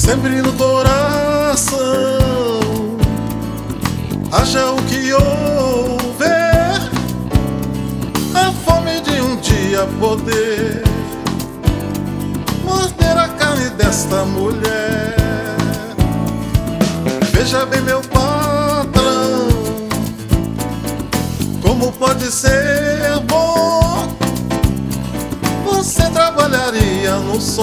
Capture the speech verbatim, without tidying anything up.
sempre no coração, haja o que houver, a fome de um dia poder morder a carne desta mulher. Veja bem, meu patrão, como pode ser bom. Você trabalharia no sol